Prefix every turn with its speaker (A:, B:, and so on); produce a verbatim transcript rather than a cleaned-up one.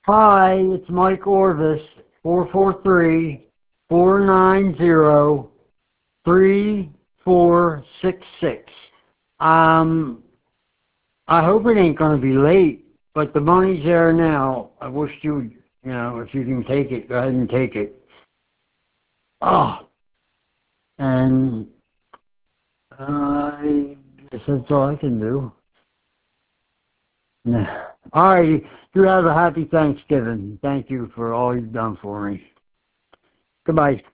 A: Hi, it's Mike Orvis, four four three, four nine zero, three four six six. Um, I hope it ain't going to be late, but the money's there now. I wish you would, you know, if you can take it, go ahead and take it. Oh, and uh, I guess that's all I can do. Yeah. All right, you have a happy Thanksgiving. Thank you for all you've done for me. Goodbye.